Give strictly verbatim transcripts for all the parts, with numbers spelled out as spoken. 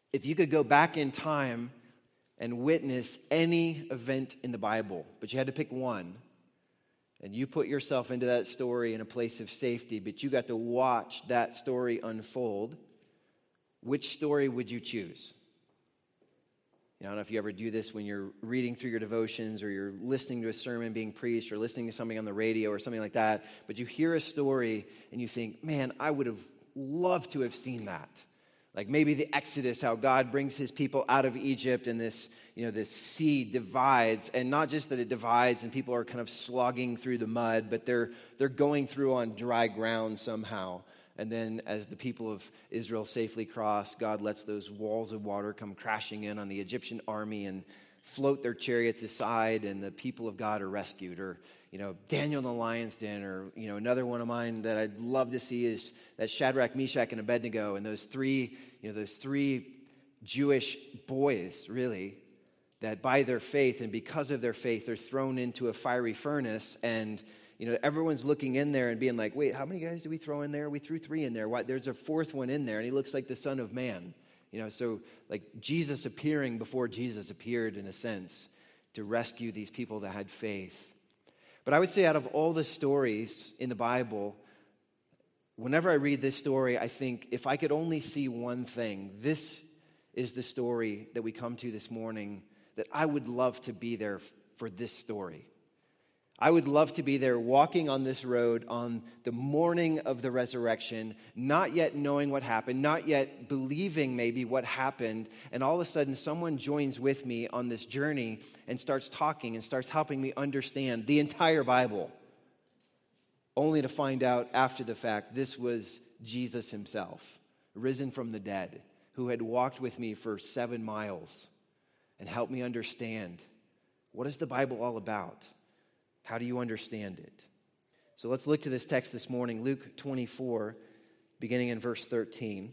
If you could go back in time and witness any event in the Bible, but you had to pick one, and you put yourself into that story in a place of safety, but you got to watch that story unfold, which story would you choose? I don't know if you ever do this when you're reading through your devotions or you're listening to a sermon being preached or listening to something on the radio or something like that, but you hear a story and you think, man, I would have loved to have seen that. Like maybe the Exodus, how God brings his people out of Egypt and this, you know, this sea divides, and not just that it divides and people are kind of slogging through the mud, but they're they're going through on dry ground somehow. And then as the people of Israel safely cross, God lets those walls of water come crashing in on the Egyptian army and float their chariots aside, and the people of God are rescued. Or, you know, Daniel in the lion's den, or, you know, another one of mine that I'd love to see is that Shadrach, Meshach, and Abednego, and those three, you know, those three Jewish boys, really, that by their faith and because of their faith, they're thrown into a fiery furnace, and you know, everyone's looking in there and being like, wait, how many guys did we throw in there? We threw three in there. Why? There's a fourth one in there, and he looks like the Son of Man. You know, so like Jesus appearing before Jesus appeared, in a sense, to rescue these people that had faith. But I would say out of all the stories in the Bible, whenever I read this story, I think if I could only see one thing, this is the story that we come to this morning, that I would love to be there for this story. I would love to be there walking on this road on the morning of the resurrection, not yet knowing what happened, not yet believing maybe what happened, and all of a sudden someone joins with me on this journey and starts talking and starts helping me understand the entire Bible, only to find out after the fact this was Jesus himself, risen from the dead, who had walked with me for seven miles and helped me understand, what is the Bible all about? How do you understand it? So let's look to this text this morning, Luke twenty-four, beginning in verse thirteen.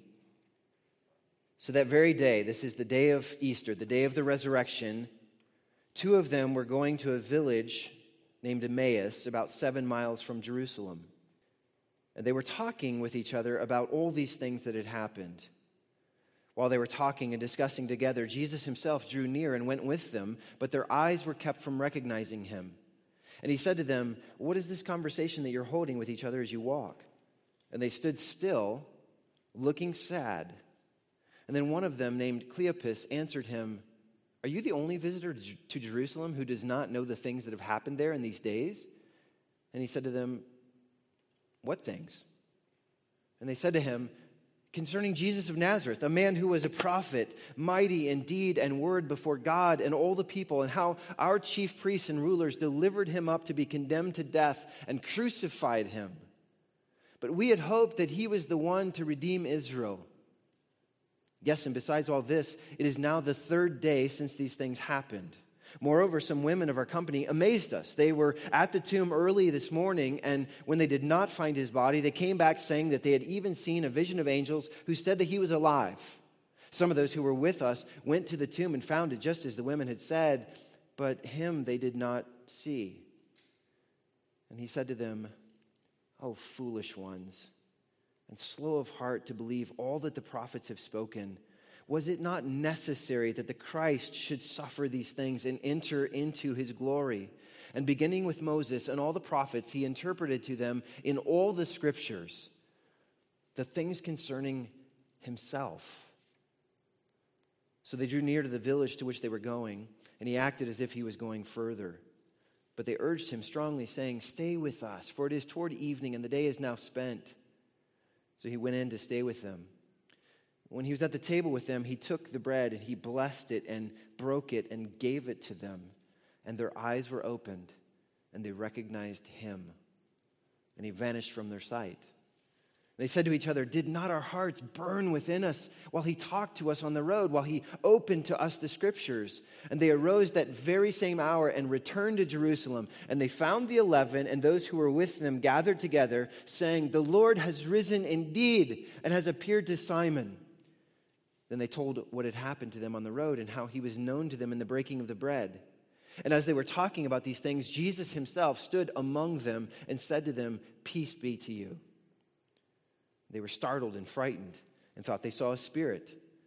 So that very day, this is the day of Easter, the day of the resurrection, two of them were going to a village named Emmaus, about seven miles from Jerusalem. And they were talking with each other about all these things that had happened. While they were talking and discussing together, Jesus himself drew near and went with them, but their eyes were kept from recognizing him. And he said to them, what is this conversation that you're holding with each other as you walk? And they stood still, looking sad. And then one of them, named Cleopas, answered him, are you the only visitor to Jerusalem who does not know the things that have happened there in these days? And he said to them, what things? And they said to him, concerning Jesus of Nazareth, a man who was a prophet, mighty in deed and word before God and all the people, and how our chief priests and rulers delivered him up to be condemned to death and crucified him. But we had hoped that he was the one to redeem Israel. Yes, and besides all this, it is now the third day since these things happened. Moreover, some women of our company amazed us. They were at the tomb early this morning, and when they did not find his body, they came back saying that they had even seen a vision of angels who said that he was alive. Some of those who were with us went to the tomb and found it just as the women had said, but him they did not see. And he said to them, oh, foolish ones, and slow of heart to believe all that the prophets have spoken. Was it not necessary that the Christ should suffer these things and enter into his glory? And beginning with Moses and all the prophets, he interpreted to them in all the scriptures the things concerning himself. So they drew near to the village to which they were going, and he acted as if he was going further. But they urged him strongly, saying, stay with us, for it is toward evening, and the day is now spent. So he went in to stay with them. When he was at the table with them, he took the bread and he blessed it and broke it and gave it to them. And their eyes were opened and they recognized him. And he vanished from their sight. They said to each other, did not our hearts burn within us while he talked to us on the road, while he opened to us the scriptures? And they arose that very same hour and returned to Jerusalem. And they found the eleven and those who were with them gathered together, saying, the Lord has risen indeed and has appeared to Simon. Then they told what had happened to them on the road and how he was known to them in the breaking of the bread. And as they were talking about these things, Jesus himself stood among them and said to them, peace be to you. They were startled and frightened and thought they saw a spirit.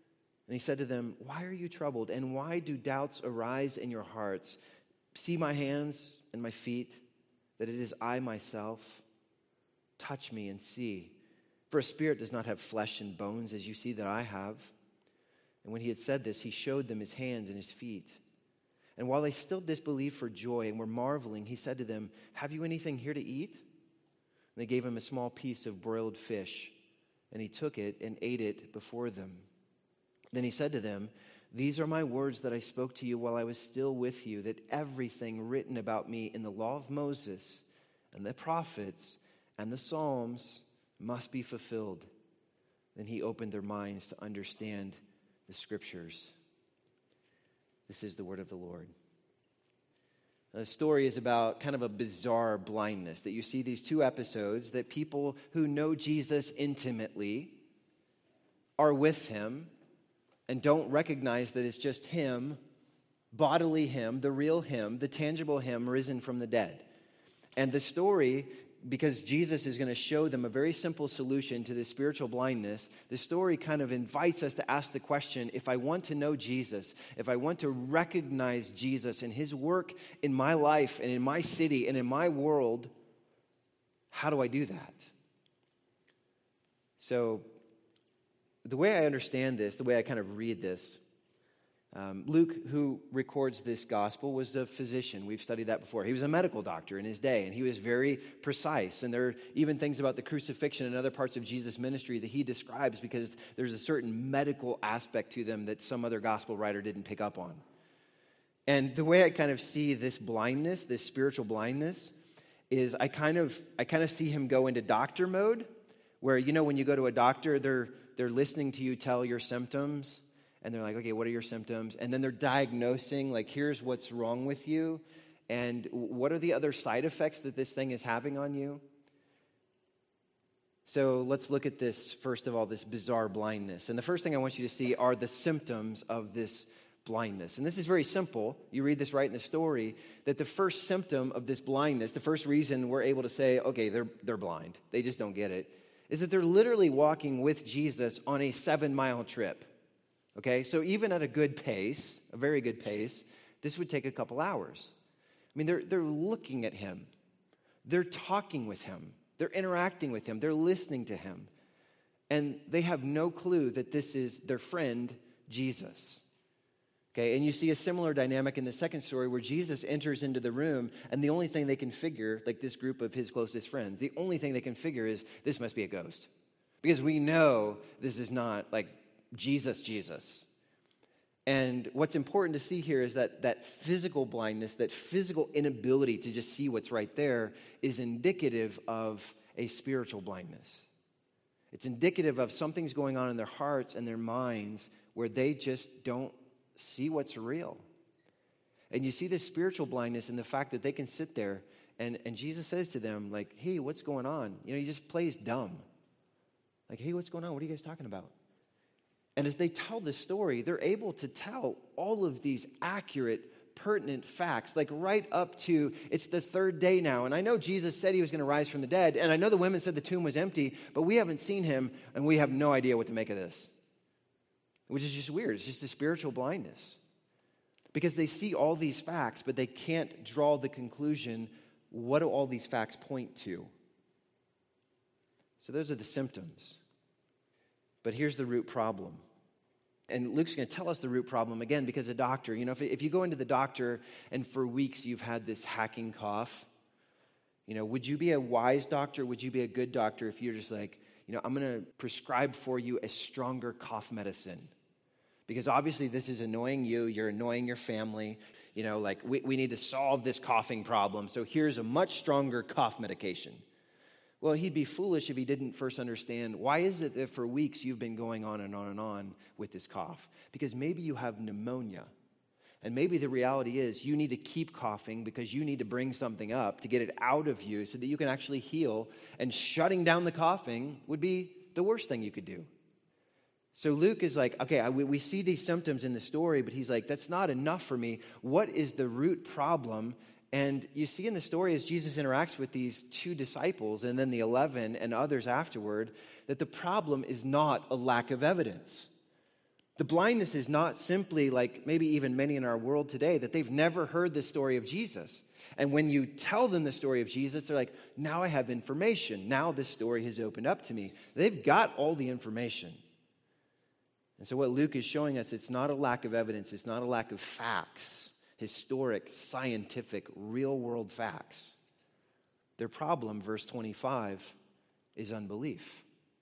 And he said to them, "Why are you troubled? And why do doubts arise in your hearts? See my hands and my feet, that it is I myself. Touch me and see. For a spirit does not have flesh and bones, as you see that I have." And when he had said this, he showed them his hands and his feet. And while they still disbelieved for joy and were marveling, he said to them, "Have you anything here to eat?" And they gave him a small piece of broiled fish, and he took it and ate it before them. Then he said to them, "These are my words that I spoke to you while I was still with you, that everything written about me in the law of Moses and the prophets and the Psalms must be fulfilled." Then he opened their minds to understand the Scriptures. This is the word of the Lord. Now, the story is about kind of a bizarre blindness, that you see these two episodes that people who know Jesus intimately are with him and don't recognize that it's just him, bodily him, the real him, the tangible him risen from the dead. And the story, because Jesus is going to show them a very simple solution to this spiritual blindness, the story kind of invites us to ask the question, if I want to know Jesus, if I want to recognize Jesus and his work in my life and in my city and in my world, how do I do that? So, the way I understand this, the way I kind of read this, um, Luke, who records this gospel, was a physician. We've studied that before. He was a medical doctor in his day, and he was very precise. And there are even things about the crucifixion and other parts of Jesus' ministry that he describes because there's a certain medical aspect to them that some other gospel writer didn't pick up on. And the way I kind of see this blindness, this spiritual blindness, is I kind of I kind of see him go into doctor mode, where, you know, when you go to a doctor, they're They're listening to you tell your symptoms, and they're like, okay, what are your symptoms? And then they're diagnosing, like, here's what's wrong with you, and what are the other side effects that this thing is having on you? So let's look at this, first of all, this bizarre blindness. And the first thing I want you to see are the symptoms of this blindness. And this is very simple. You read this right in the story, that the first symptom of this blindness, the first reason we're able to say, okay, they're they're blind, they just don't get it, is that they're literally walking with Jesus on a seven-mile trip, okay? So even at a good pace, a very good pace, this would take a couple hours. I mean, they're, they're looking at him. They're talking with him. They're interacting with him. They're listening to him. And they have no clue that this is their friend, Jesus. Okay, and you see a similar dynamic in the second story where Jesus enters into the room, and the only thing they can figure, like this group of his closest friends, the only thing they can figure is this must be a ghost. Because we know this is not like Jesus, Jesus. And what's important to see here is that that physical blindness, that physical inability to just see what's right there is indicative of a spiritual blindness. It's indicative of something's going on in their hearts and their minds where they just don't see what's real. And you see this spiritual blindness in the fact that they can sit there and, and Jesus says to them, like, hey, what's going on? You know, he just plays dumb. Like, hey, what's going on? What are you guys talking about? And as they tell the story, they're able to tell all of these accurate, pertinent facts, like right up to, it's the third day now. And I know Jesus said he was going to rise from the dead. And I know the women said the tomb was empty, but we haven't seen him, and we have no idea what to make of this. Which is just weird. It's just a spiritual blindness. Because they see all these facts, but they can't draw the conclusion, what do all these facts point to? So those are the symptoms. But here's the root problem. And Luke's going to tell us the root problem again, because a doctor, you know, if, if you go into the doctor and for weeks you've had this hacking cough, you know, would you be a wise doctor? Would you be a good doctor if you're just like, you know, I'm going to prescribe for you a stronger cough medicine? Because obviously this is annoying you, you're annoying your family. You know, like, we, we need to solve this coughing problem, so here's a much stronger cough medication. Well, he'd be foolish if he didn't first understand, why is it that for weeks you've been going on and on and on with this cough? Because maybe you have pneumonia. And maybe the reality is you need to keep coughing because you need to bring something up to get it out of you so that you can actually heal. And shutting down the coughing would be the worst thing you could do. So Luke is like, okay, we, we see these symptoms in the story, but he's like, that's not enough for me. What is the root problem? And you see in the story as Jesus interacts with these two disciples and then the eleven and others afterward, that the problem is not a lack of evidence. The blindness is not simply like maybe even many in our world today that they've never heard the story of Jesus. And when you tell them the story of Jesus, they're like, now I have information. Now this story has opened up to me. They've got all the information. And so what Luke is showing us, it's not a lack of evidence. It's not a lack of facts, historic, scientific, real-world facts. Their problem, verse twenty-five, is unbelief.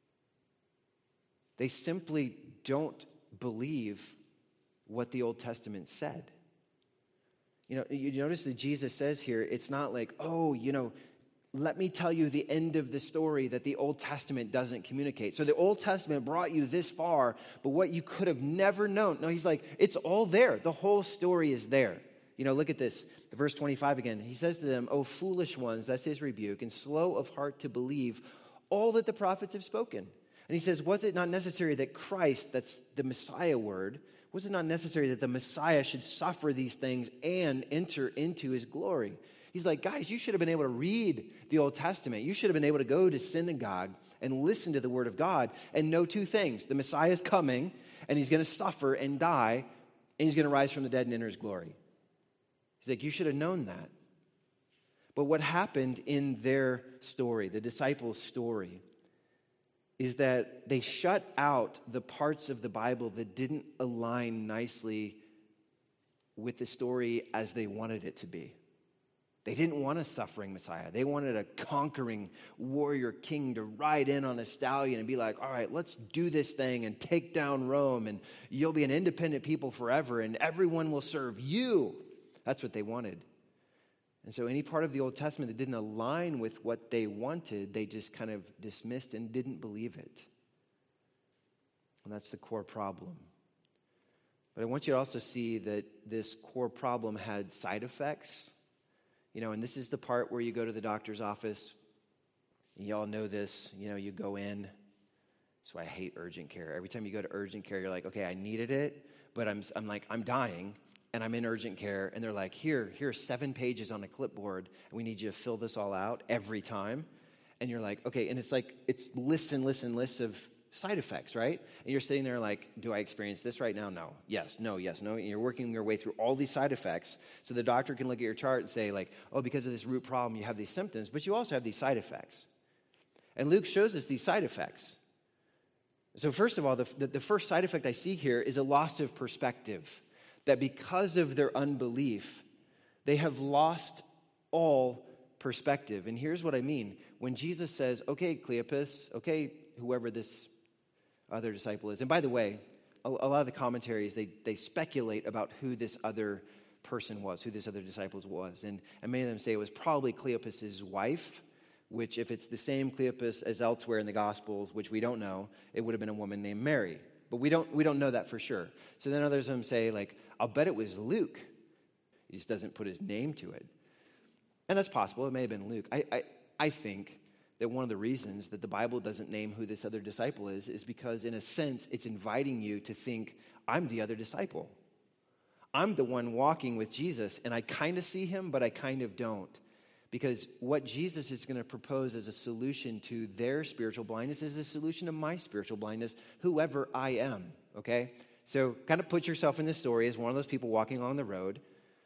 They simply don't believe what the Old Testament said. You know, you notice that Jesus says here, it's not like, oh, you know, let me tell you the end of the story that the Old Testament doesn't communicate. So the Old Testament brought you this far, but what you could have never known. No, he's like, it's all there. The whole story is there. You know, look at this, verse twenty-five again. He says to them, "O foolish ones," that's his rebuke, "and slow of heart to believe all that the prophets have spoken." And he says, was it not necessary that Christ, that's the Messiah word, was it not necessary that the Messiah should suffer these things and enter into his glory? He's like, guys, you should have been able to read the Old Testament. You should have been able to go to synagogue and listen to the word of God and know two things. The Messiah is coming, and he's going to suffer and die, and he's going to rise from the dead and enter his glory. He's like, you should have known that. But what happened in their story, the disciples' story, is that they shut out the parts of the Bible that didn't align nicely with the story as they wanted it to be. They didn't want a suffering Messiah. They wanted a conquering warrior king to ride in on a stallion and be like, all right, let's do this thing and take down Rome, and you'll be an independent people forever, and everyone will serve you. That's what they wanted. And so any part of the Old Testament that didn't align with what they wanted, they just kind of dismissed and didn't believe it. And that's the core problem. But I want you to also see that this core problem had side effects. You know, and this is the part where you go to the doctor's office. And you all know this. You know, you go in. That's why I hate urgent care. Every time you go to urgent care, you're like, okay, I needed it, but I'm, I'm like, I'm dying. And I'm in urgent care, and they're like, here, here are seven pages on a clipboard, and we need you to fill this all out every time. And you're like, okay, and it's like, it's lists and lists and lists of side effects, right? And you're sitting there like, do I experience this right now? No. Yes, no, yes, no. And you're working your way through all these side effects, so the doctor can look at your chart and say like, oh, because of this root problem, you have these symptoms, but you also have these side effects. And Luke shows us these side effects. So first of all, the, the, the first side effect I see here is a loss of perspective. That because of their unbelief, they have lost all perspective. And here's what I mean. When Jesus says, okay, Cleopas, okay, whoever this other disciple is. And by the way, a, a lot of the commentaries, they, they speculate about who this other person was, who this other disciple was. And, and many of them say it was probably Cleopas's wife, which if it's the same Cleopas as elsewhere in the Gospels, which we don't know, it would have been a woman named Mary. But we don't we don't know that for sure. So then others of them say, like, I'll bet it was Luke. He just doesn't put his name to it. And that's possible. It may have been Luke. I, I, I think that one of the reasons that the Bible doesn't name who this other disciple is is because, in a sense, it's inviting you to think, I'm the other disciple. I'm the one walking with Jesus, and I kind of see him, but I kind of don't. Because what Jesus is going to propose as a solution to their spiritual blindness is a solution to my spiritual blindness, whoever I am, okay? So kind of put yourself in this story as one of those people walking along the road.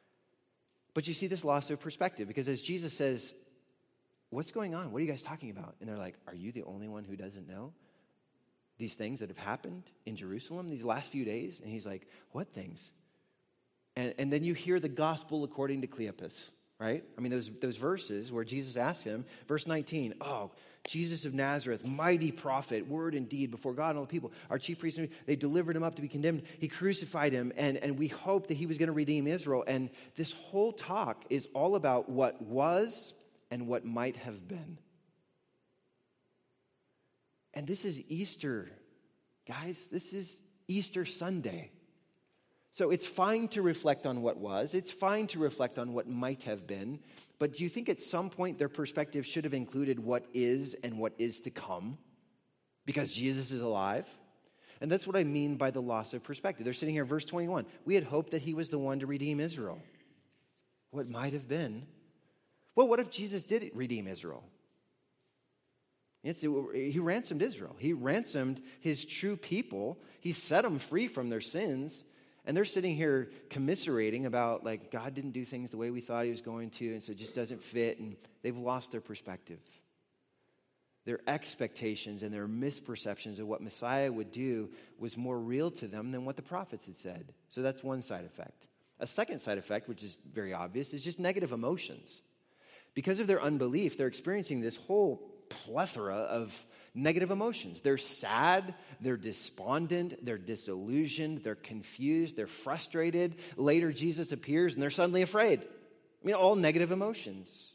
But you see this loss of perspective, because as Jesus says, what's going on? What are you guys talking about? And they're like, are you the only one who doesn't know these things that have happened in Jerusalem these last few days? And he's like, what things? And, and then you hear the gospel according to Cleopas. Right? I mean, those those verses where Jesus asks him, verse nineteen, oh, Jesus of Nazareth, mighty prophet, word and deed before God and all the people. Our chief priests, they delivered him up to be condemned. He crucified him, and, and we hoped that he was going to redeem Israel. And this whole talk is all about what was and what might have been. And this is Easter, guys. This is Easter Sunday. So it's fine to reflect on what was. It's fine to reflect on what might have been. But do you think at some point their perspective should have included what is and what is to come? Because Jesus is alive? And that's what I mean by the loss of perspective. They're sitting here, verse twenty-one. We had hoped that he was the one to redeem Israel. What might have been? Well, what if Jesus did redeem Israel? It's, he ransomed Israel. He ransomed his true people. He set them free from their sins. And they're sitting here commiserating about, like, God didn't do things the way we thought he was going to, and so it just doesn't fit, and they've lost their perspective. Their expectations and their misperceptions of what Messiah would do was more real to them than what the prophets had said. So that's one side effect. A second side effect, which is very obvious, is just negative emotions. Because of their unbelief, they're experiencing this whole plethora of negative emotions. They're sad, they're despondent, they're disillusioned, they're confused, they're frustrated. Later, Jesus appears and they're suddenly afraid. I mean, all negative emotions.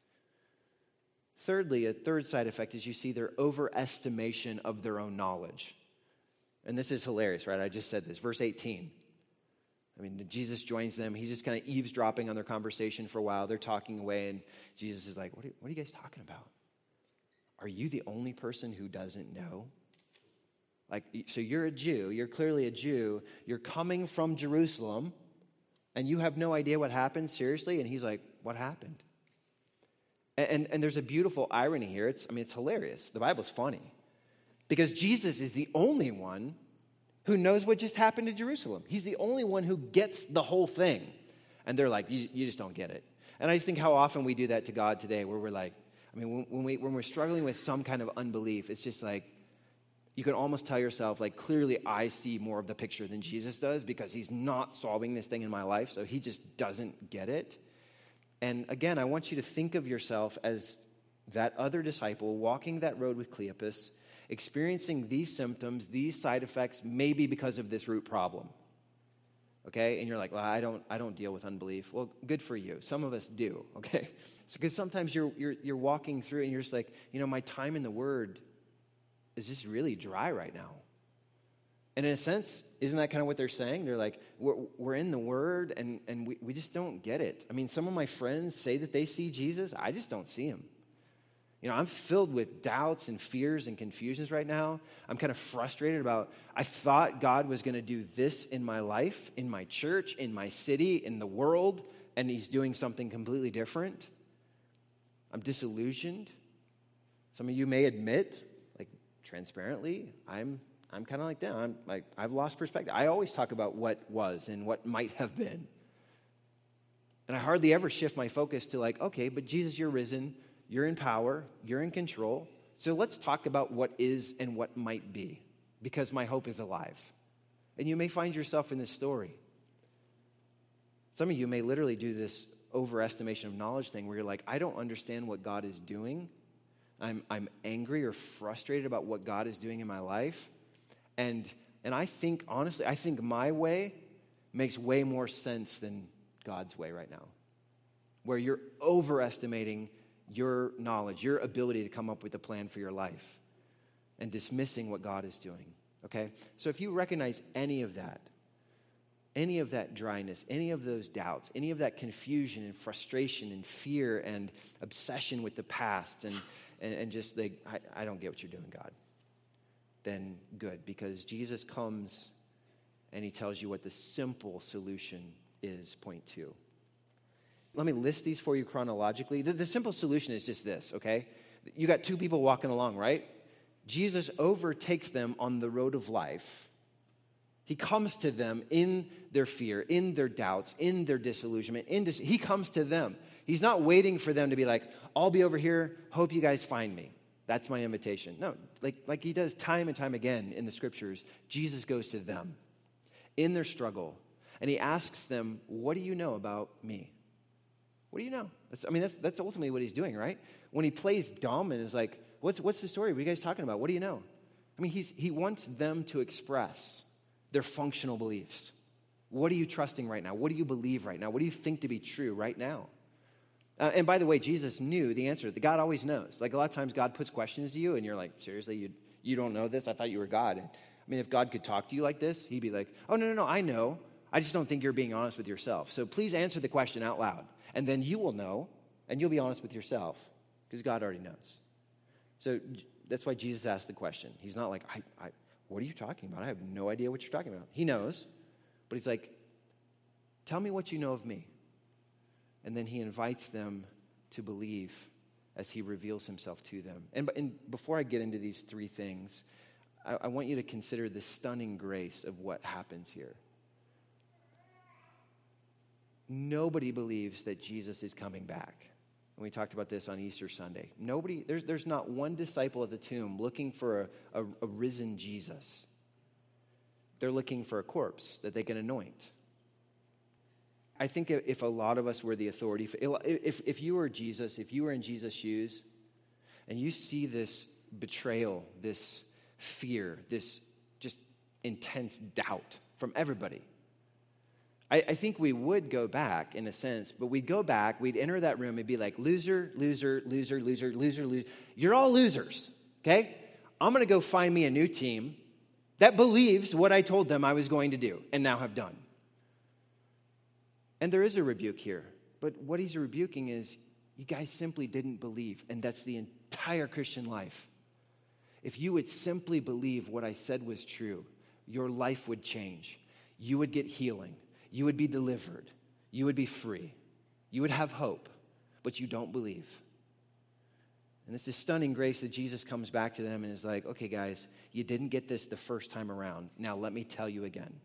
Thirdly, a third side effect is you see their overestimation of their own knowledge. And this is hilarious, right? I just said this. Verse eighteen. I mean, Jesus joins them. He's just kind of eavesdropping on their conversation for a while. They're talking away, and Jesus is like, what are, what are you guys talking about? Are you the only person who doesn't know? Like, so you're a Jew. You're clearly a Jew. You're coming from Jerusalem, and you have no idea what happened? Seriously? And he's like, what happened? And, and, and there's a beautiful irony here. It's, I mean, it's hilarious. The Bible's funny. Because Jesus is the only one who knows what just happened to Jerusalem. He's the only one who gets the whole thing. And they're like, you, you just don't get it. And I just think how often we do that to God today, where we're like, I mean, when, when, we, when we're struggling with some kind of unbelief, it's just like, you can almost tell yourself, like, clearly I see more of the picture than Jesus does because he's not solving this thing in my life, so he just doesn't get it. And again, I want you to think of yourself as that other disciple walking that road with Cleopas, experiencing these symptoms, these side effects, maybe because of this root problem. Okay? And you're like, well, I don't I don't deal with unbelief. Well, good for you. Some of us do, okay? So because sometimes you're you're you're walking through and you're just like, you know, my time in the Word is just really dry right now. And in a sense, isn't that kind of what they're saying? They're like, we're, we're in the Word, and, and we, we just don't get it. I mean, some of my friends say that they see Jesus. I just don't see him. You know, I'm filled with doubts and fears and confusions right now. I'm kind of frustrated about, I thought God was going to do this in my life, in my church, in my city, in the world, and he's doing something completely different. I'm disillusioned. Some of you may admit, like, transparently, I'm I'm kind of like that. I'm like, I've lost perspective. I always talk about what was and what might have been. And I hardly ever shift my focus to like, okay, but Jesus, you're risen. You're in power. You're in control. So let's talk about what is and what might be, because my hope is alive. And you may find yourself in this story. Some of you may literally do this overestimation of knowledge thing where you're like, I don't understand what God is doing. I'm, I'm angry or frustrated about what God is doing in my life. And and I think, honestly, I think my way makes way more sense than God's way right now, where you're overestimating your knowledge, your ability to come up with a plan for your life, and dismissing what God is doing, okay? So if you recognize any of that, any of that dryness, any of those doubts, any of that confusion and frustration and fear and obsession with the past and, and, and just like, I, I don't get what you're doing, God, then good, because Jesus comes and he tells you what the simple solution is, point two. Let me list these for you chronologically. The, the simple solution is just this, okay? You got two people walking along, right? Jesus overtakes them on the road of life. He comes to them in their fear, in their doubts, in their disillusionment. In dis- he comes to them. He's not waiting for them to be like, I'll be over here, hope you guys find me. That's my invitation. No, like, like he does time and time again in the scriptures, Jesus goes to them in their struggle, and he asks them, what do you know about me? What do you know? That's, I mean, that's that's ultimately what he's doing, right? When he plays dumb and is like, what's what's the story? What are you guys talking about? What do you know? I mean, he's he wants them to express their functional beliefs. What are you trusting right now? What do you believe right now? What do you think to be true right now? Uh, and by the way, Jesus knew the answer. God always knows. Like a lot of times God puts questions to you and you're like, seriously, you you don't know this? I thought you were God. And, I mean, if God could talk to you like this, he'd be like, oh, no, no, no, I know. I just don't think you're being honest with yourself. So please answer the question out loud. And then you will know, and you'll be honest with yourself, because God already knows. So that's why Jesus asked the question. He's not like, I, I, what are you talking about? I have no idea what you're talking about. He knows, but he's like, tell me what you know of me. And then he invites them to believe as he reveals himself to them. And, and before I get into these three things, I, I want you to consider the stunning grace of what happens here. Nobody believes that Jesus is coming back. And we talked about this on Easter Sunday. Nobody, there's, there's not one disciple at the tomb looking for a, a, a risen Jesus. They're looking for a corpse that they can anoint. I think if a lot of us were the authority, if, if you were Jesus, if you were in Jesus' shoes, and you see this betrayal, this fear, this just intense doubt from everybody, I, I think we would go back in a sense, but we'd go back, we'd enter that room and be like, loser, loser, loser, loser, loser, loser. You're all losers, okay? I'm going to go find me a new team that believes what I told them I was going to do and now have done. And there is a rebuke here, but what he's rebuking is you guys simply didn't believe, and that's the entire Christian life. If you would simply believe what I said was true, your life would change. You would get healing. You would be delivered. You would be free. You would have hope, but you don't believe. And it's a stunning grace that Jesus comes back to them and is like, okay, guys, you didn't get this the first time around. Now let me tell you again.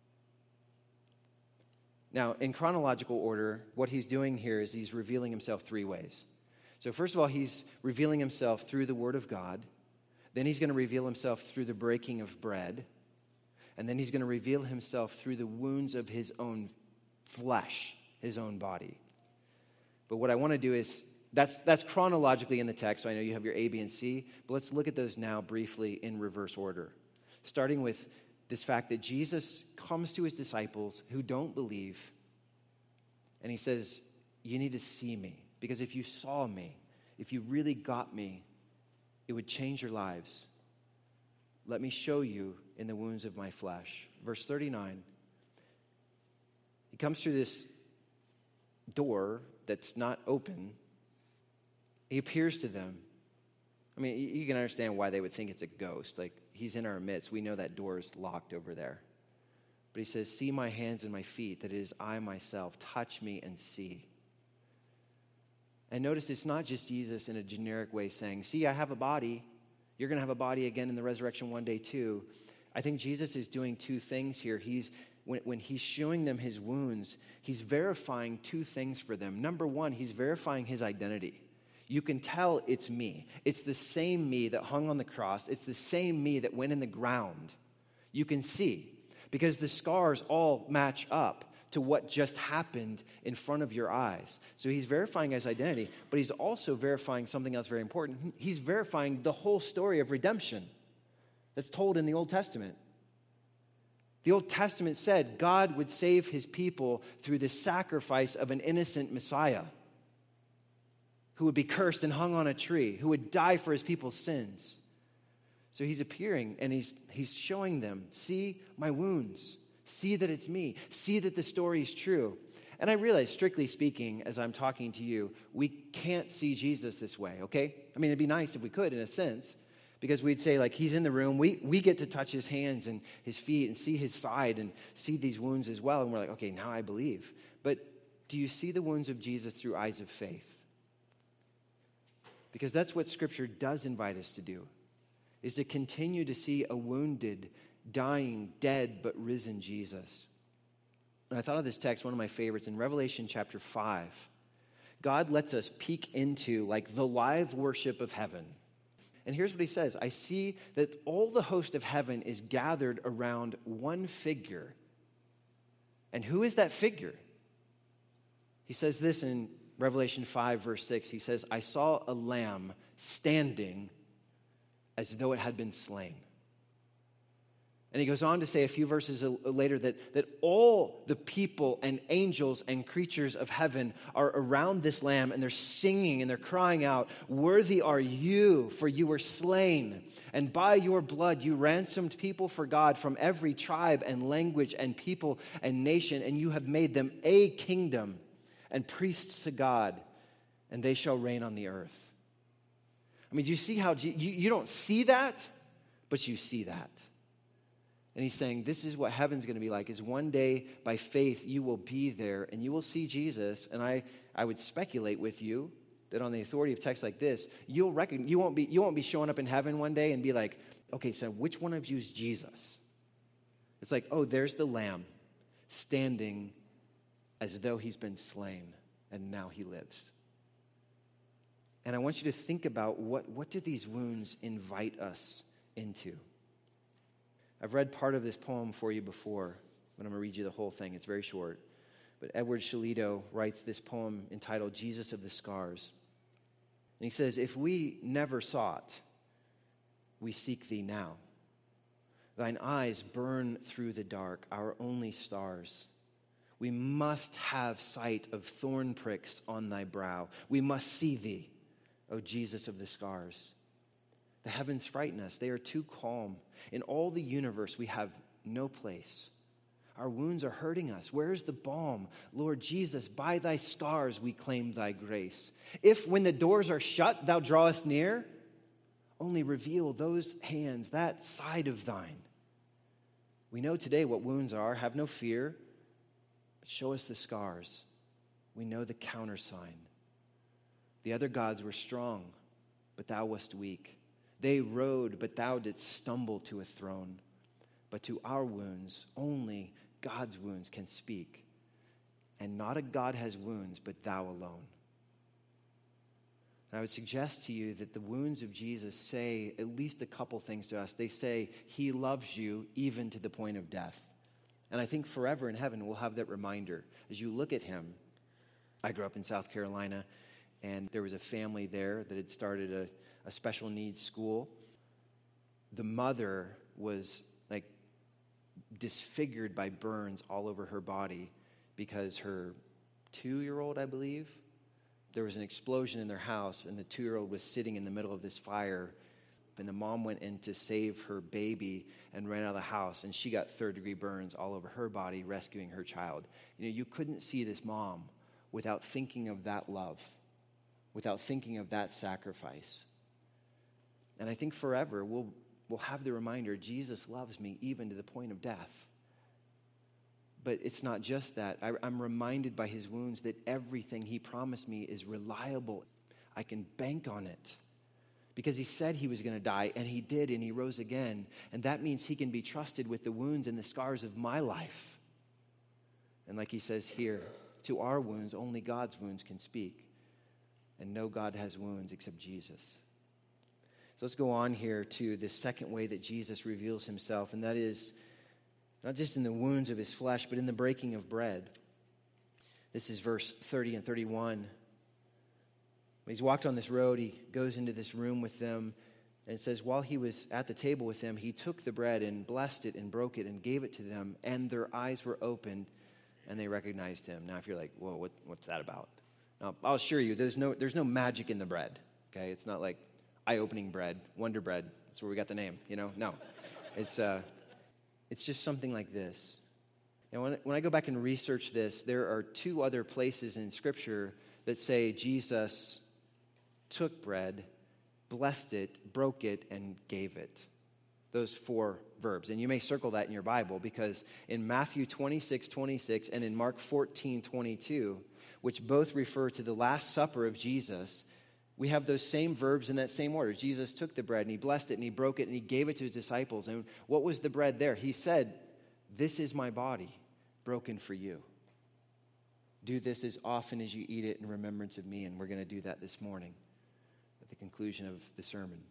Now, in chronological order, what he's doing here is he's revealing himself three ways. So first of all, he's revealing himself through the Word of God. Then he's going to reveal himself through the breaking of bread. And then he's going to reveal himself through the wounds of his own flesh, his own body. But what I want to do is, that's, that's chronologically in the text, so I know you have your A, B, and C, but let's look at those now briefly in reverse order. Starting with this fact that Jesus comes to his disciples who don't believe, and he says, you need to see me, because if you saw me, if you really got me, it would change your lives. Let me show you in the wounds of my flesh. Verse thirty-nine, he comes through this door that's not open. He appears to them. I mean, you can understand why they would think it's a ghost. Like, he's in our midst. We know that door is locked over there. But he says, see my hands and my feet, that it is I myself. Touch me and see. And notice it's not just Jesus in a generic way saying, see, I have a body. You're going to have a body again in the resurrection one day too. I think Jesus is doing two things here. He's when, when he's showing them his wounds, he's verifying two things for them. Number one, he's verifying his identity. You can tell it's me. It's the same me that hung on the cross. It's the same me that went in the ground. You can see because the scars all match up to what just happened in front of your eyes. So he's verifying his identity, but he's also verifying something else very important. He's verifying the whole story of redemption that's told in the Old Testament. The Old Testament said God would save his people through the sacrifice of an innocent Messiah who would be cursed and hung on a tree, who would die for his people's sins. So he's appearing and he's, he's showing them, see my wounds. See that it's me. See that the story is true. And I realize, strictly speaking, as I'm talking to you, we can't see Jesus this way, okay? I mean, it'd be nice if we could, in a sense, because we'd say, like, he's in the room. We, we get to touch his hands and his feet and see his side and see these wounds as well. And we're like, okay, now I believe. But do you see the wounds of Jesus through eyes of faith? Because that's what Scripture does invite us to do, is to continue to see a wounded, dying, dead, but risen Jesus. And I thought of this text, one of my favorites, in Revelation chapter five. God lets us peek into, like, the live worship of heaven. And here's what he says. I see that all the host of heaven is gathered around one figure. And who is that figure? He says this in Revelation five, verse six. He says, I saw a lamb standing as though it had been slain. And he goes on to say a few verses later that, that all the people and angels and creatures of heaven are around this lamb, and they're singing and they're crying out, worthy are you, for you were slain, and by your blood you ransomed people for God from every tribe and language and people and nation, and you have made them a kingdom and priests to God, and they shall reign on the earth. I mean, do you see how, you, you don't see that, but you see that. And he's saying, this is what heaven's going to be like, is one day by faith you will be there and you will see Jesus. And I, I would speculate with you that on the authority of texts like this, you'll reckon, you won't be you won't be showing up in heaven one day and be like, okay, so which one of you is Jesus? It's like, oh, there's the Lamb standing as though he's been slain, and now he lives. And I want you to think about what, what do these wounds invite us into? I've read part of this poem for you before, but I'm going to read you the whole thing. It's very short. But Edward Shalito writes this poem entitled Jesus of the Scars. And he says, if we never sought, we seek thee now. Thine eyes burn through the dark, our only stars. We must have sight of thorn pricks on thy brow. We must see thee, O Jesus of the Scars. The heavens frighten us. They are too calm. In all the universe, we have no place. Our wounds are hurting us. Where is the balm? Lord Jesus, by thy scars we claim thy grace. If when the doors are shut, thou drawest near, only reveal those hands, that side of thine. We know today what wounds are. Have no fear, but show us the scars. We know the countersign. The other gods were strong, but thou wast weak. They rode, but thou didst stumble to a throne. But to our wounds, only God's wounds can speak. And not a God has wounds, but thou alone. And I would suggest to you that the wounds of Jesus say at least a couple things to us. They say, he loves you even to the point of death. And I think forever in heaven we'll have that reminder. As you look at him, I grew up in South Carolina, and there was a family there that had started a, a special needs school. The mother was like disfigured by burns all over her body because her two-year-old, I believe, there was an explosion in their house, and the two-year-old was sitting in the middle of this fire, and the mom went in to save her baby and ran out of the house, and she got third-degree burns all over her body, rescuing her child. You know, you couldn't see this mom without thinking of that love, without thinking of that sacrifice. And I think forever we'll, we'll have the reminder, Jesus loves me even to the point of death. But it's not just that. I, I'm reminded by his wounds that everything he promised me is reliable. I can bank on it. Because he said he was going to die, and he did, and he rose again. And that means he can be trusted with the wounds and the scars of my life. And like he says here, to our wounds, only God's wounds can speak. And no God has wounds except Jesus. So let's go on here to the second way that Jesus reveals himself, and that is not just in the wounds of his flesh, but in the breaking of bread. This is verse thirty and thirty-one. When he's walked on this road, he goes into this room with them, and it says, while he was at the table with them, he took the bread and blessed it and broke it and gave it to them, and their eyes were opened, and they recognized him. Now, if you're like, whoa, what, what's that about? Now, I'll assure you, there's no, there's no magic in the bread, okay? It's not like eye-opening bread, Wonder Bread. That's where we got the name, you know? No. It's uh, it's just something like this. And when, when I go back and research this, there are two other places in Scripture that say Jesus took bread, blessed it, broke it, and gave it. Those four verbs. And you may circle that in your Bible, because in Matthew twenty-six twenty-six and in Mark fourteen twenty-two, which both refer to the Last Supper of Jesus, we have those same verbs in that same order. Jesus took the bread, and he blessed it, and he broke it, and he gave it to his disciples. And what was the bread there? He said, this is my body, broken for you. Do this as often as you eat it in remembrance of me. And we're going to do that this morning at the conclusion of the sermon.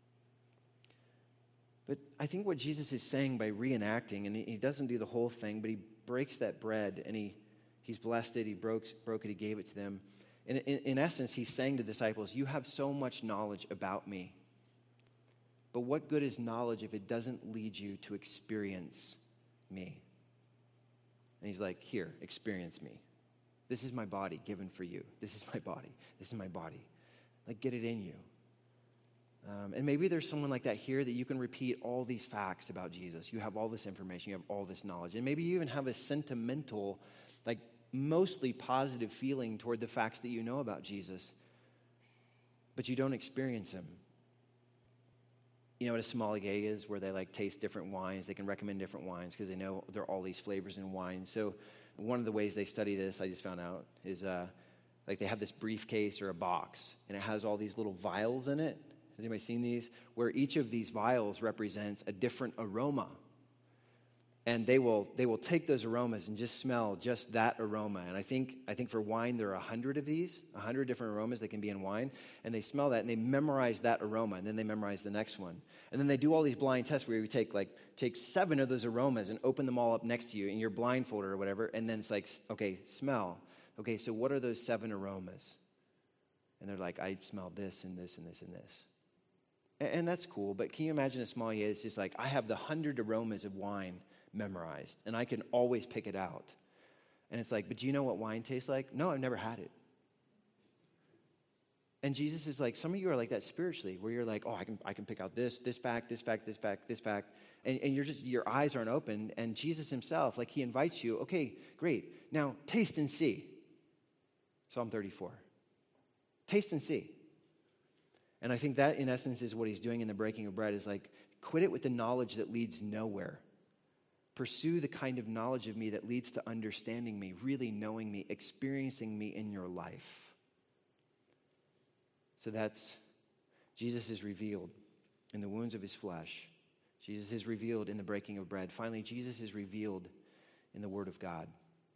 But I think what Jesus is saying by reenacting, and he doesn't do the whole thing, but he breaks that bread, and he he's blessed it, he broke, broke it, he gave it to them. In, in, in essence, he's saying to the disciples, you have so much knowledge about me. But what good is knowledge if it doesn't lead you to experience me? And he's like, here, experience me. This is my body given for you. This is my body. This is my body. Like, get it in you. Um, and maybe there's someone like that here that you can repeat all these facts about Jesus. You have all this information. You have all this knowledge. And maybe you even have a sentimental, like, mostly positive feeling toward the facts that you know about Jesus, but you don't experience him. You know what a sommelier is, where they like taste different wines. They can recommend different wines because they know there are all these flavors in wine. So one of the ways they study this, I just found out, is uh, like they have this briefcase or a box, and it has all these little vials in it. Has anybody seen these? Where each of these vials represents a different aroma. And they will they will take those aromas and just smell just that aroma. And I think I think for wine there are a hundred of these, a hundred different aromas that can be in wine. And they smell that and they memorize that aroma, and then they memorize the next one. And then they do all these blind tests where you take like take seven of those aromas and open them all up next to you in your blindfold or whatever. And then it's like, okay, smell. Okay, so what are those seven aromas? And they're like, I smell this and this and this and this. And, and that's cool. But can you imagine a sommelier that's just like, I have the hundred aromas of wine memorized, and I can always pick it out. And it's like, but do you know what wine tastes like? No, I've never had it. And Jesus is like, some of you are like that spiritually, where you're like, oh, I can I can pick out this, this fact, this fact, this fact, this fact, and, and you're just, your eyes aren't open. And Jesus himself, like he invites you, okay, great, now taste and see. Psalm thirty-four. Taste and see. And I think that in essence is what he's doing in the breaking of bread, is like, quit it with the knowledge that leads nowhere. Pursue the kind of knowledge of me that leads to understanding me, really knowing me, experiencing me in your life. So that's, Jesus is revealed in the wounds of his flesh. Jesus is revealed in the breaking of bread. Finally, Jesus is revealed in the Word of God.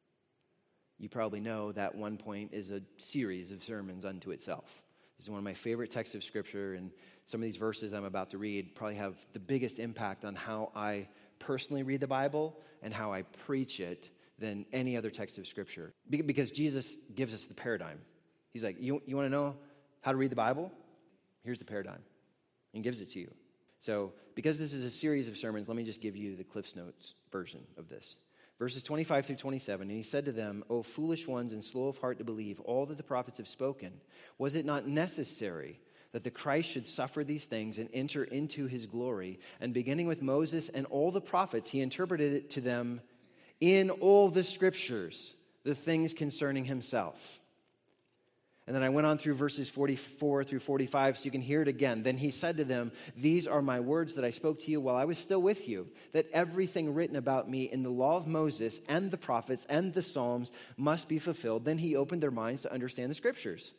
You probably know that One Point is a series of sermons unto itself. This is one of my favorite texts of Scripture, and some of these verses I'm about to read probably have the biggest impact on how I personally read the Bible and how I preach it than any other text of Scripture. Because Jesus gives us the paradigm. He's like, you, you want to know how to read the Bible? Here's the paradigm. And gives it to you. So because this is a series of sermons, let me just give you the Cliff's Notes version of this. Verses twenty-five through twenty-seven, and he said to them, O foolish ones and slow of heart to believe all that the prophets have spoken, was it not necessary that the Christ should suffer these things and enter into his glory? And beginning with Moses and all the prophets, he interpreted it to them in all the scriptures, the things concerning himself. And then I went on through verses forty-four through forty-five so you can hear it again. Then he said to them, these are my words that I spoke to you while I was still with you, that everything written about me in the law of Moses and the prophets and the Psalms must be fulfilled. Then he opened their minds to understand the scriptures.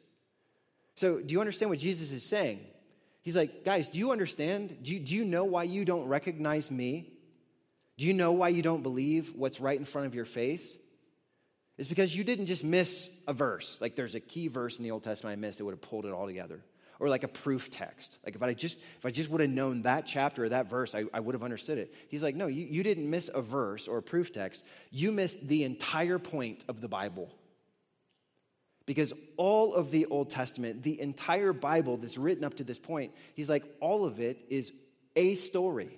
So do you understand what Jesus is saying? He's like, guys, do you understand? Do you, do you know why you don't recognize me? Do you know why you don't believe what's right in front of your face? It's because you didn't just miss a verse. Like there's a key verse in the Old Testament I missed that would have pulled it all together. Or like a proof text. Like if I just if I just would have known that chapter or that verse, I, I would have understood it. He's like, no, you, you didn't miss a verse or a proof text. You missed the entire point of the Bible. Because all of the Old Testament, the entire Bible that's written up to this point, he's like, all of it is a story.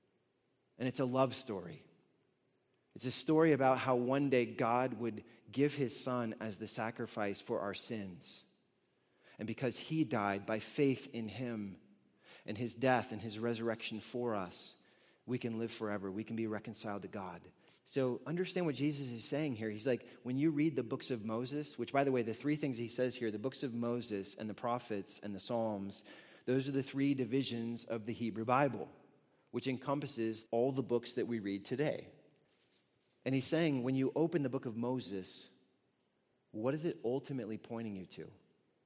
And it's a love story. It's a story about how one day God would give his son as the sacrifice for our sins. And because he died by faith in him and his death and his resurrection for us, we can live forever. We can be reconciled to God. So understand what Jesus is saying here. He's like, when you read the books of Moses, which, by the way, the three things he says here, the books of Moses and the prophets and the Psalms, those are the three divisions of the Hebrew Bible, which encompasses all the books that we read today. And he's saying, when you open the book of Moses, what is it ultimately pointing you to?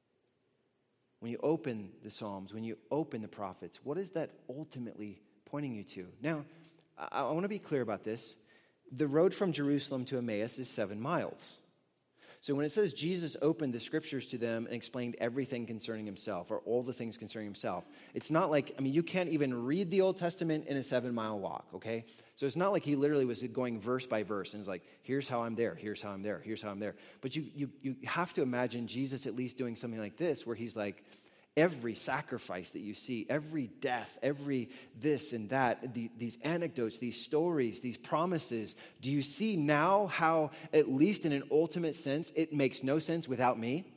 When you open the Psalms, when you open the prophets, what is that ultimately pointing you to? Now, I, I want to be clear about this. The road from Jerusalem to Emmaus is seven miles. So when it says Jesus opened the scriptures to them and explained everything concerning himself, or all the things concerning himself, it's not like, I mean, you can't even read the Old Testament in a seven-mile walk, okay? So it's not like he literally was going verse by verse and is like, here's how I'm there, here's how I'm there, here's how I'm there. But you, you, you have to imagine Jesus at least doing something like this, where he's like, every sacrifice that you see, every death, every this and that, the, these anecdotes, these stories, these promises, do you see now how, at least in an ultimate sense, it makes no sense without me?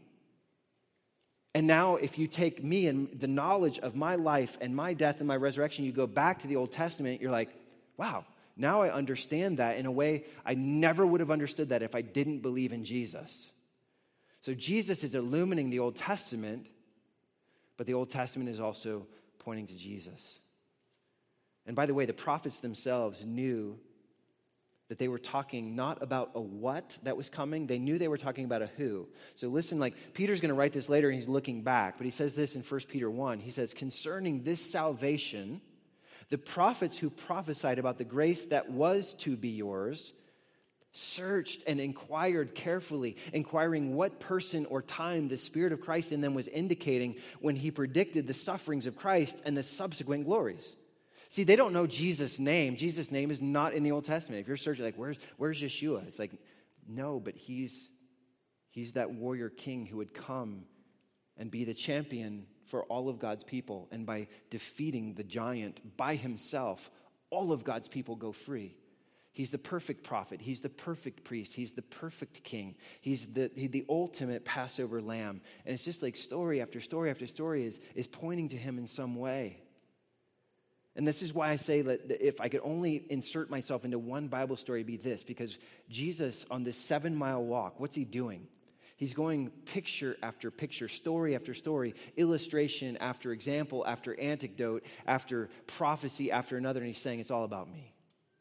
And now if you take me and the knowledge of my life and my death and my resurrection, you go back to the Old Testament, you're like, wow, now I understand that in a way I never would have understood that if I didn't believe in Jesus. So Jesus is illuminating the Old Testament, but the Old Testament is also pointing to Jesus. And by the way, the prophets themselves knew that they were talking not about a what that was coming. They knew they were talking about a who. So listen, like Peter's going to write this later and he's looking back, but he says this in First Peter one. He says, concerning this salvation, the prophets who prophesied about the grace that was to be yours searched and inquired carefully, inquiring what person or time the Spirit of Christ in them was indicating when he predicted the sufferings of Christ and the subsequent glories. See, they don't know Jesus' name. Jesus' name is not in the Old Testament. If you're searching, like, where's, where's Yeshua? It's like, no, but he's, he's that warrior king who would come and be the champion for all of God's people. And by defeating the giant by himself, all of God's people go free. He's the perfect prophet. He's the perfect priest. He's the perfect king. He's the, he, the ultimate Passover lamb. And it's just like story after story after story is, is pointing to him in some way. And this is why I say that if I could only insert myself into one Bible story, it'd be this. Because Jesus, on this seven-mile walk, what's he doing? He's going picture after picture, story after story, illustration after example, after anecdote, after prophecy, after another. And he's saying, it's all about me.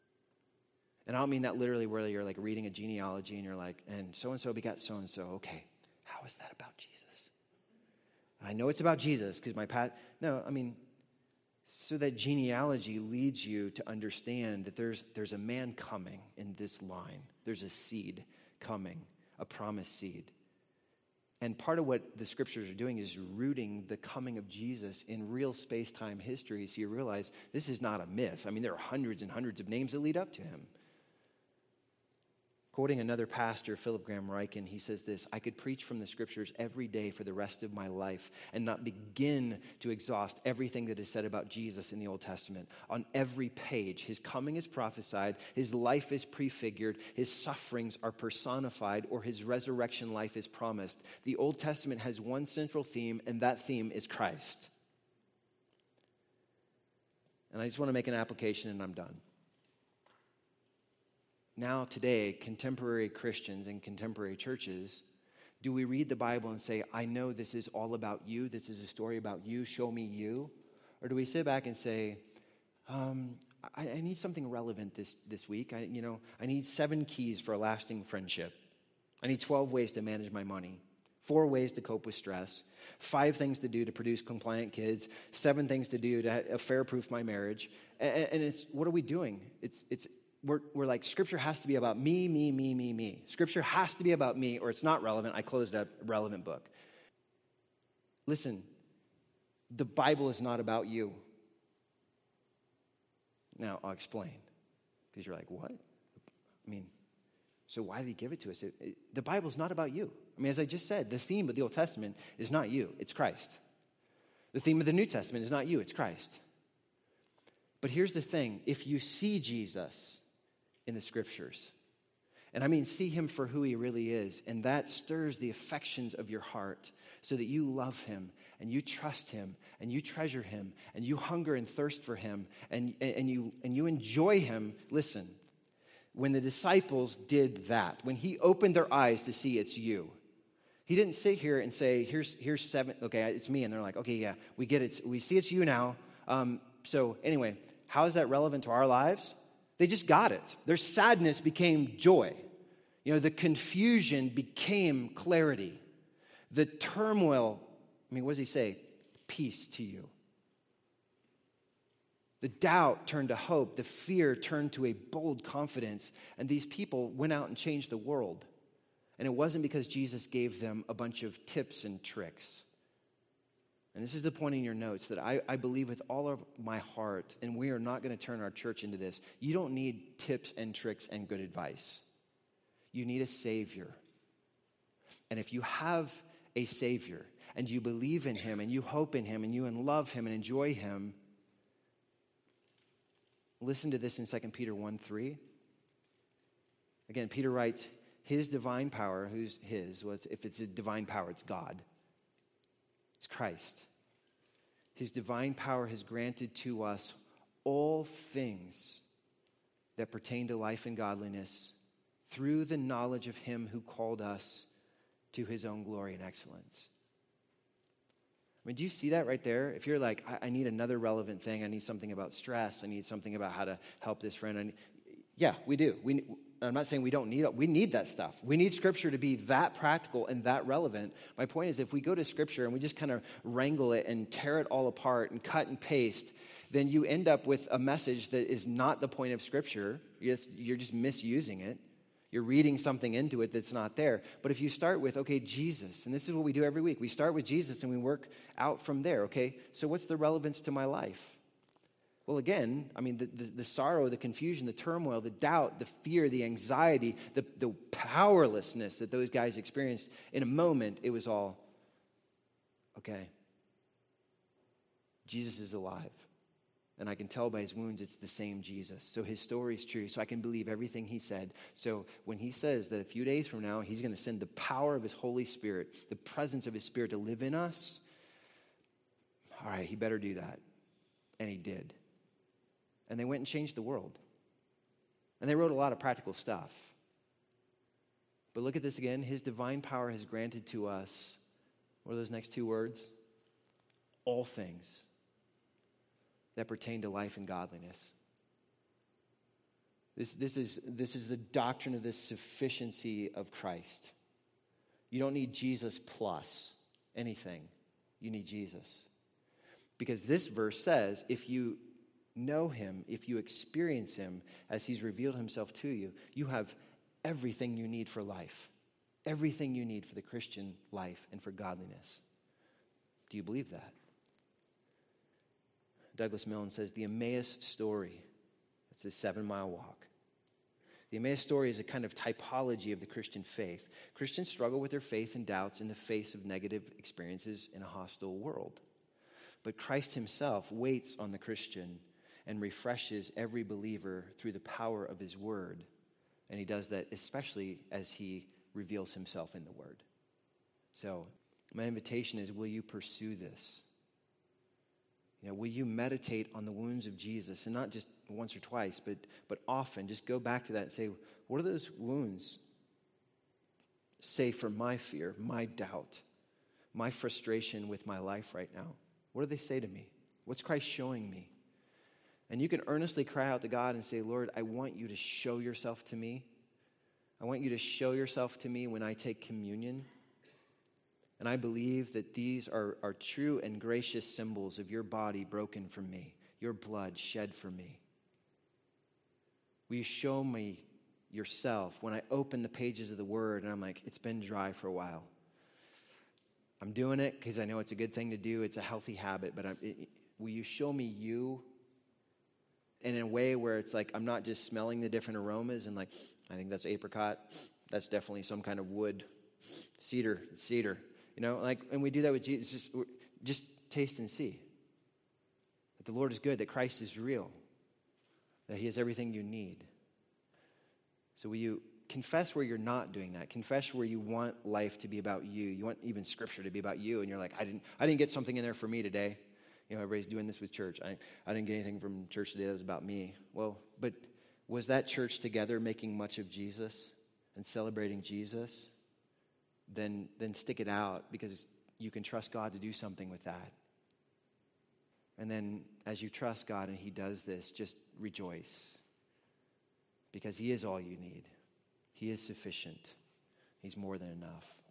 And I don't mean that literally where you're like reading a genealogy and you're like, and so-and-so begot so-and-so. Okay, how is that about Jesus? I know it's about Jesus because my pat. No, I mean... So that genealogy leads you to understand that there's, there's a man coming in this line. There's a seed coming, a promised seed. And part of what the scriptures are doing is rooting the coming of Jesus in real space-time history. So you realize this is not a myth. I mean, there are hundreds and hundreds of names that lead up to him. Quoting another pastor, Philip Graham Ryken, he says this, I could preach from the scriptures every day for the rest of my life and not begin to exhaust everything that is said about Jesus in the Old Testament. On every page, his coming is prophesied, his life is prefigured, his sufferings are personified, or his resurrection life is promised. The Old Testament has one central theme, and that theme is Christ. And I just want to make an application and I'm done. Now, today, contemporary Christians and contemporary churches, do we read the Bible and say, I know this is all about you, this is a story about you, show me you? Or do we sit back and say, um, I, I need something relevant this, this week. I, you know, I need seven keys for a lasting friendship. I need twelve ways to manage my money, four ways to cope with stress, five things to do to produce compliant kids, seven things to do to affair-proof my marriage. And, and it's, what are we doing? It's, it's, We're, we're like, Scripture has to be about me, me, me, me, me. Scripture has to be about me or it's not relevant. I closed a relevant book. Listen, the Bible is not about you. Now, I'll explain. Because you're like, what? I mean, so why did he give it to us? It, it, the Bible's not about you. I mean, as I just said, the theme of the Old Testament is not you. It's Christ. The theme of the New Testament is not you. It's Christ. But here's the thing. If you see Jesus in the scriptures, and I mean see him for who he really is, and that stirs the affections of your heart so that you love him and you trust him and you treasure him and you hunger and thirst for him and, and, you, and you enjoy him. Listen, when the disciples did that, when he opened their eyes to see it's you, he didn't sit here and say, here's, here's seven, okay, it's me. And they're like, okay, yeah, we get it. We see it's you now. Um, so anyway, how is that relevant to our lives? They just got it. Their sadness became joy. You know, the confusion became clarity. The turmoil, I mean, what does he say? Peace to you. The doubt turned to hope. The fear turned to a bold confidence. And these people went out and changed the world. And it wasn't because Jesus gave them a bunch of tips and tricks. And this is the point in your notes that I, I believe with all of my heart, and we are not going to turn our church into this. You don't need tips and tricks and good advice. You need a Savior. And if you have a Savior, and you believe in him, and you hope in him, and you love him and enjoy him, listen to this in Second Peter one three. Again, Peter writes, his divine power, who's his? Well, it's, if it's a divine power, it's God. It's Christ. His divine power has granted to us all things that pertain to life and godliness through the knowledge of him who called us to his own glory and excellence. I mean, do you see that right there? If you're like, I, I need another relevant thing, I need something about stress, I need something about how to help this friend. I need, Yeah, we do. We, I'm not saying we don't need it. We need that stuff. We need Scripture to be that practical and that relevant. My point is, if we go to Scripture and we just kind of wrangle it and tear it all apart and cut and paste, then you end up with a message that is not the point of Scripture. You're just, you're just misusing it. You're reading something into it that's not there. But if you start with, okay, Jesus, and this is what we do every week. We start with Jesus and we work out from there, okay? So what's the relevance to my life? Well, again, I mean, the, the, the sorrow, the confusion, the turmoil, the doubt, the fear, the anxiety, the, the powerlessness that those guys experienced, in a moment, it was all, okay, Jesus is alive. And I can tell by his wounds it's the same Jesus. So his story is true, so I can believe everything he said. So when he says that a few days from now, he's going to send the power of his Holy Spirit, the presence of his Spirit to live in us, all right, he better do that. And he did. And they went and changed the world. And they wrote a lot of practical stuff. But look at this again. His divine power has granted to us, what are those next two words? All things that pertain to life and godliness. This, this, is, this is the doctrine of the sufficiency of Christ. You don't need Jesus plus anything. You need Jesus. Because this verse says, if you know him, if you experience him as he's revealed himself to you, you have everything you need for life. Everything you need for the Christian life and for godliness. Do you believe that? Douglas Milne says, the Emmaus story, it's a seven-mile walk. The Emmaus story is a kind of typology of the Christian faith. Christians struggle with their faith and doubts in the face of negative experiences in a hostile world. But Christ himself waits on the Christian and refreshes every believer through the power of his word. And he does that especially as he reveals himself in the word. So my invitation is, will you pursue this? You know, will you meditate on the wounds of Jesus, and not just once or twice, but, but often? Just go back to that and say, what do those wounds say for my fear, my doubt, my frustration with my life right now? What do they say to me? What's Christ showing me? And you can earnestly cry out to God and say, Lord, I want you to show yourself to me. I want you to show yourself to me when I take communion. And I believe that these are, are true and gracious symbols of your body broken for me, your blood shed for me. Will you show me yourself when I open the pages of the Word and I'm like, it's been dry for a while. I'm doing it because I know it's a good thing to do. It's a healthy habit, but I'm, it, will you show me you? And in a way where it's like I'm not just smelling the different aromas and like, I think that's apricot. That's definitely some kind of wood. Cedar, cedar. You know, like, and we do that with Jesus. Just, just taste and see that the Lord is good, that Christ is real, that he has everything you need. So will you confess where you're not doing that? Confess where you want life to be about you. You want even Scripture to be about you, and you're like, I didn't, I didn't get something in there for me today. You know, everybody's doing this with church. I, I didn't get anything from church today that was about me. Well, but was that church together making much of Jesus and celebrating Jesus? Then, then stick it out, because you can trust God to do something with that. And then as you trust God and he does this, just rejoice, because he is all you need. He is sufficient. He's more than enough.